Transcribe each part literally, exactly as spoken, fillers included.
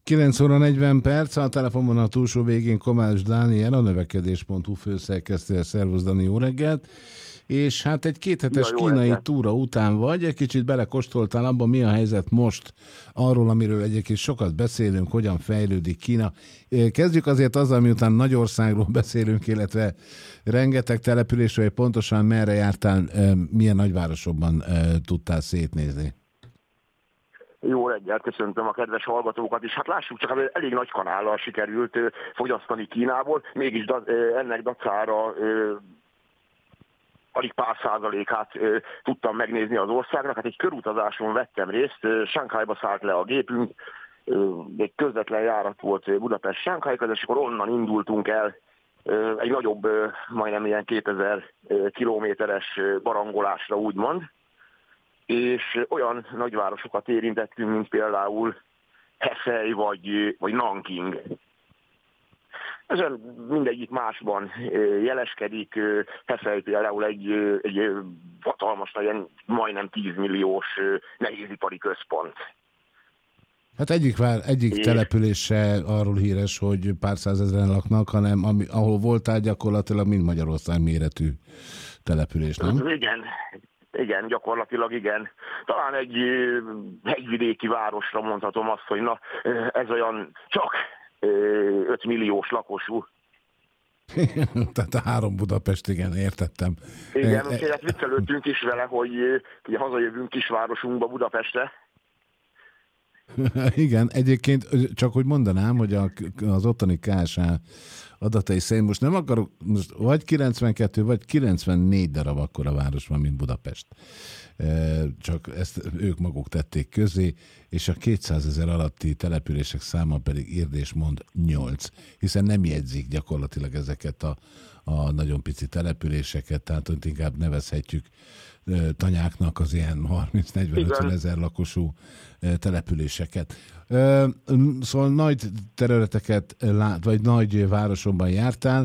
kilenc óra negyven perc, a telefonban a túlsó végén Kovács Dániel, a növekedés pont hu főszerkesztője. Szervusz Dani, jó reggelt! És hát egy kéthetes ja, kínai reggelt. túra után vagy, egy kicsit belekóstoltál abban, mi a helyzet most arról, amiről egyébként sokat beszélünk, hogyan fejlődik Kína. Kezdjük azért azzal, miután nagy országról beszélünk, illetve rengeteg településről, hogy pontosan merre jártál, milyen nagyvárosokban tudtál szétnézni. Jó reggelt, köszöntöm a kedves hallgatókat is. Hát lássuk csak, elég nagy kanállal sikerült fogyasztani Kínából, mégis ennek dacára alig pár százalékát tudtam megnézni az országnak. Hát egy körutazáson vettem részt, Sanghajba szállt le a gépünk, egy közvetlen járat volt Budapest-Sanghaj között, és akkor onnan indultunk el egy nagyobb, majdnem ilyen kétezer kilométeres barangolásra, úgymond. És olyan nagyvárosokat érintettünk, mint például Hefei vagy, vagy Nanking. Ezen mindegyik másban jeleskedik. Hefei például egy, egy hatalmas, ilyen majdnem tíz milliós nehézipari központ. Hát egyik, vár, egyik és... település se arról híres, hogy pár százezren laknak, hanem ami, ahol voltál, gyakorlatilag mind Magyarország méretű település, nem? Igen. Igen, gyakorlatilag igen. Talán egy hegyvidéki városra mondhatom azt, hogy na, ez olyan csak öt milliós lakosú. Tehát a három Budapest, igen, értettem. Igen, úgyhogy hát viccelődtünk is vele, hogy ugye hazajövünk kisvárosunkba, Budapestre. Igen, egyébként csak hogy mondanám, hogy a, az ottani ká es há adatai szerint most nem akarok, most vagy kilencvenkettő, vagy kilencvennégy darab akkora város van, mint Budapest. Csak ezt ők maguk tették közé, és a kétszázezer alatti települések száma pedig érdés mond nyolc, hiszen nem jegyzik gyakorlatilag ezeket a, a nagyon pici településeket, tehát ott inkább nevezhetjük tanyáknak az ilyen harminc-negyven-ötven ezer lakosú településeket. Szóval nagy területeket lát, vagy nagy városokban jártál.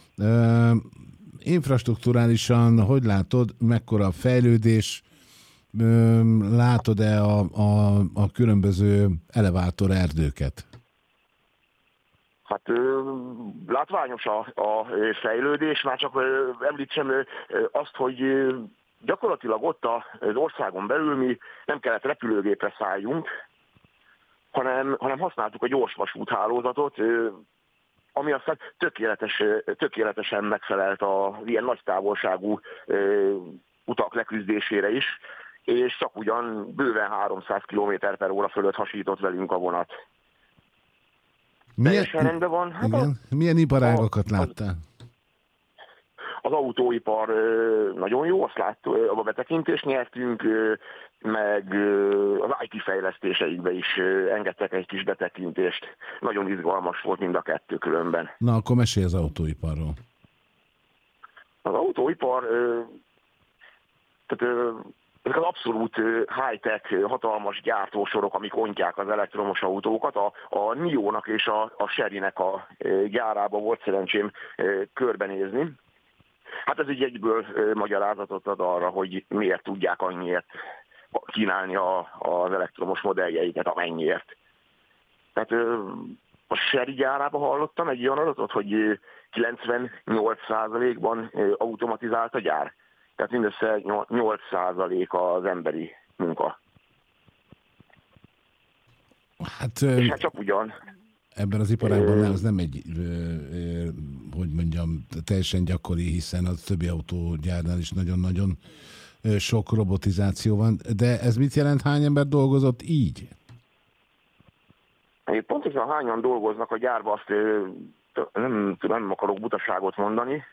Infrastrukturálisan hogy látod, mekkora a fejlődés, látod-e a, a, a különböző elevátor erdőket? Hát látványos a, a fejlődés, már csak említsem azt, hogy gyakorlatilag ott az országon belül mi nem kellett repülőgépre szálljunk, hanem, hanem használtuk a gyorsvasúthálózatot, ami aztán tökéletes, tökéletesen megfelelt az ilyen nagy távolságú utak leküzdésére is, és csak ugyan bőven háromszáz kilométer per óra fölött hasított velünk a vonat. Milyen, rendben van. Hát igen. A, Milyen iparágokat a, láttál? Az autóipar nagyon jó, azt láttuk, abba betekintést nyertünk, meg az i té fejlesztéseikbe is engedtek egy kis betekintést. Nagyon izgalmas volt mind a kettő különben. Na, akkor mesélj az autóiparról. Az autóipar, tehát ezek az abszolút high-tech, hatalmas gyártósorok, amik ontják az elektromos autókat. A, a Nio-nak és a, a Chery-nek a gyárába volt szerencsém körbenézni. Hát ez így egyből magyarázatot ad arra, hogy miért tudják annyiért kínálni a, az elektromos modelljeiket, amennyiért. Tehát a Chery gyárában hallottam egy olyan adatot, hogy kilencvennyolc százalékban automatizált a gyár. Tehát mindössze nyolc százalék az emberi munka. Hát, és hát csak ugyan. Ebben az iparágban ez nem egy, hogy mondjam, teljesen gyakori, hiszen a többi autógyárnál is nagyon-nagyon sok robotizáció van. De ez mit jelent, hány ember dolgozott így? Pontosan hányan dolgoznak a gyárban, azt nem, nem akarok butaságot mondani.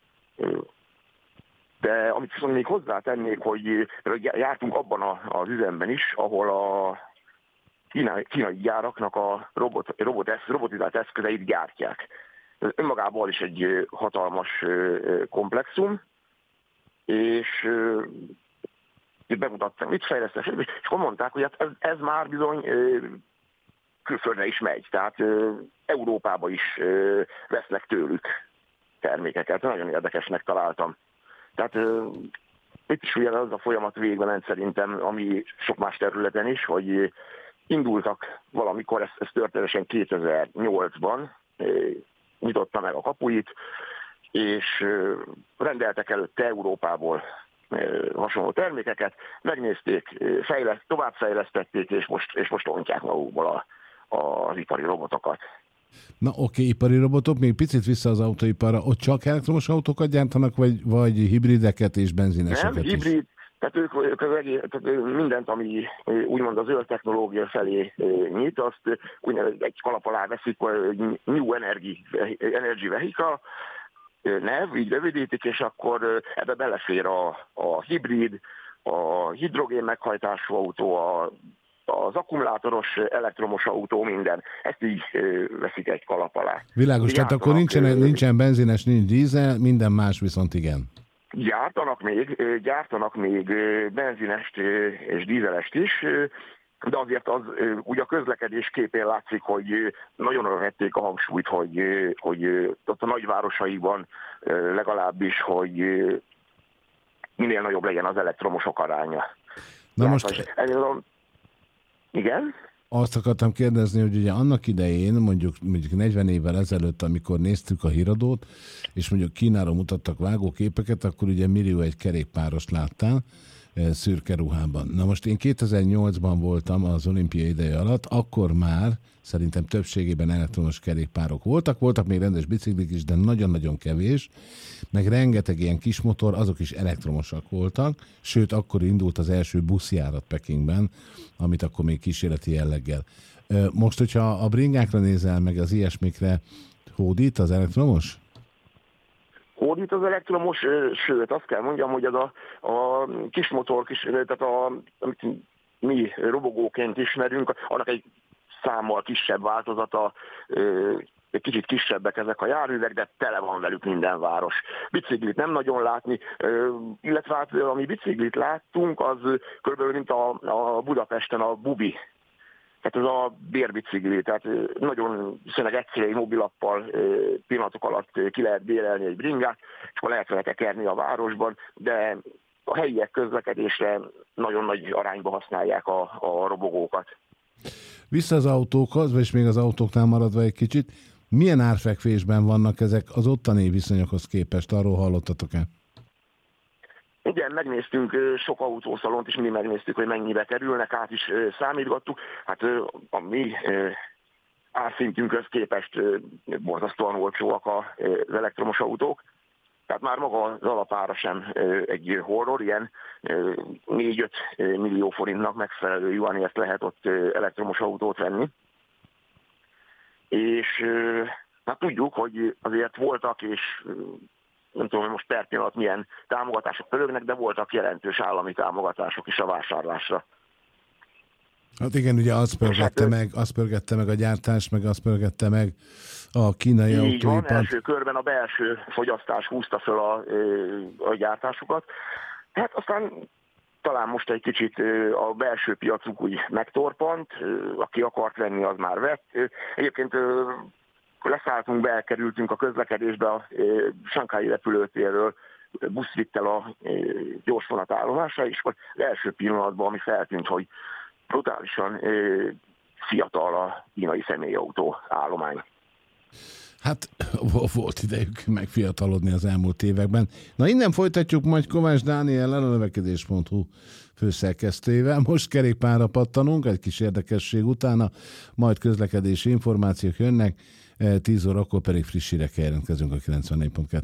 De amit viszont még hozzátennék, hogy jártunk abban az üzemben is, ahol a kínai, kínai gyáraknak a robot, robot, robotizált eszközeit gyártják. Ez önmagában is egy hatalmas komplexum, és bemutattam, mit fejlesztek, és akkor mondták, hogy ez, ez már bizony külföldre is megy, tehát Európába is vesznek tőlük termékeket. Nagyon érdekesnek találtam. Tehát itt is ugye az a folyamat végbe ment szerintem, ami sok más területen is, hogy indultak valamikor, ez, ez történetesen kétezer-nyolcban, nyitotta meg a kapuit, és rendeltek előtte Európából hasonló termékeket, megnézték, fejleszt, továbbfejlesztették, és most, és most ontják magukból a, a, az ipari robotokat. Na oké, okay, ipari robotok, még picit vissza az autóiparra, ott csak elektromos autókat gyártanak, vagy, vagy hibrideket és benzineseket Nem, is? hibrid, tehát ők, ők az egész, tehát mindent, ami úgymond a zöld technológia felé nyit, azt úgynevezett egy kalap alá veszik, New Energy, Energy Vehicle, nev, így rövidítik, és akkor ebbe belefér a, a hibrid, a hidrogén meghajtású autó, a, az akkumulátoros elektromos autó, minden. Ezt így veszik egy kalap alá. Világos, tehát akkor nincsen, nincsen benzines, nincs dízel, minden más viszont igen. Gyártanak még, gyártanak még benzinest és dízelest is, de azért az ugye a közlekedés képén látszik, hogy nagyon arra vették a hangsúlyt, hogy, hogy ott a nagyvárosaiban legalábbis, hogy minél nagyobb legyen az elektromosok aránya. Na ja, most... Igen? Azt akartam kérdezni, hogy ugye annak idején, mondjuk, mondjuk negyven évvel ezelőtt, amikor néztük a híradót, és mondjuk Kínáról mutattak vágóképeket, akkor ugye millió egy kerékpárost láttál szürke ruhában. Na most én kétezer-nyolcban voltam az olimpia ideje alatt, akkor már szerintem többségében elektromos kerékpárok voltak, voltak még rendes biciklik is, de nagyon-nagyon kevés, meg rengeteg ilyen kis motor, azok is elektromosak voltak, sőt, akkor indult az első buszjárat Pekingben, amit akkor még kísérleti jelleggel. Most, hogyha a bringákra nézel, meg az ilyesmikre, hódít az elektromos? Hódít az elektromos, sőt, azt kell mondjam, hogy az a, a kis motor, kis, tehát a, amit mi robogóként ismerünk, annak egy számmal kisebb változata, egy kicsit kisebbek ezek a járművek, de tele van velük minden város. Biciklit nem nagyon látni, illetve hát, ami biciklit láttunk, az körülbelül mint a, a Budapesten a Bubi. Tehát ez a bérbicikli, tehát nagyon viszonylag egyszerű egy mobilappal pillanatok alatt ki lehet bérelni egy bringát, és akkor lehet vele tekerni a városban, de a helyiek közlekedésre nagyon nagy arányba használják a, a robogókat. Vissza az autókhoz, vagy még az autóknál maradva egy kicsit, milyen árfekvésben vannak ezek az ottani viszonyokhoz képest? Arról hallottatok-e? Igen, megnéztünk sok autószalont, és mi megnéztük, hogy mennyibe kerülnek, át is számítgattuk. Hát a mi árszintünkhöz képest borzasztóan olcsóak az elektromos autók. Tehát már maga az alapára sem egy horror, ilyen négy-öt millió forintnak megfelelő juanért lehet ott elektromos autót venni. És hát tudjuk, hogy azért voltak, és nem tudom, hogy most per pillanat milyen támogatások pörögnek, de voltak jelentős állami támogatások is a vásárlásra. Hát igen, ugye az pörgette, hát, meg, az pörgette meg a gyártás, meg az pörgette meg a kínai autóipart. Így van, első körben a belső fogyasztás húzta föl a, a gyártásukat. Hát aztán talán most egy kicsit a belső piacuk úgy megtorpant, aki akart venni, az már vett. Egyébként leszálltunk, beelkerültünk a közlekedésbe a Sanghái repülőtérről, busz vitt el a gyorsvonat állomásra, és akkor az első pillanatban, ami feltűnt, hogy brutálisan fiatal a kínai személyautó állomány. Hát volt idejük megfiatalodni az elmúlt években. Na innen folytatjuk majd Kovács Dániellel, a növekedés pont hu főszerkesztőjével. Most kerékpárra pattanunk, egy kis érdekesség utána, majd közlekedési információk jönnek, tíz órakor pedig friss hírekkel jelentkezünk a kilencvennégy pont kettő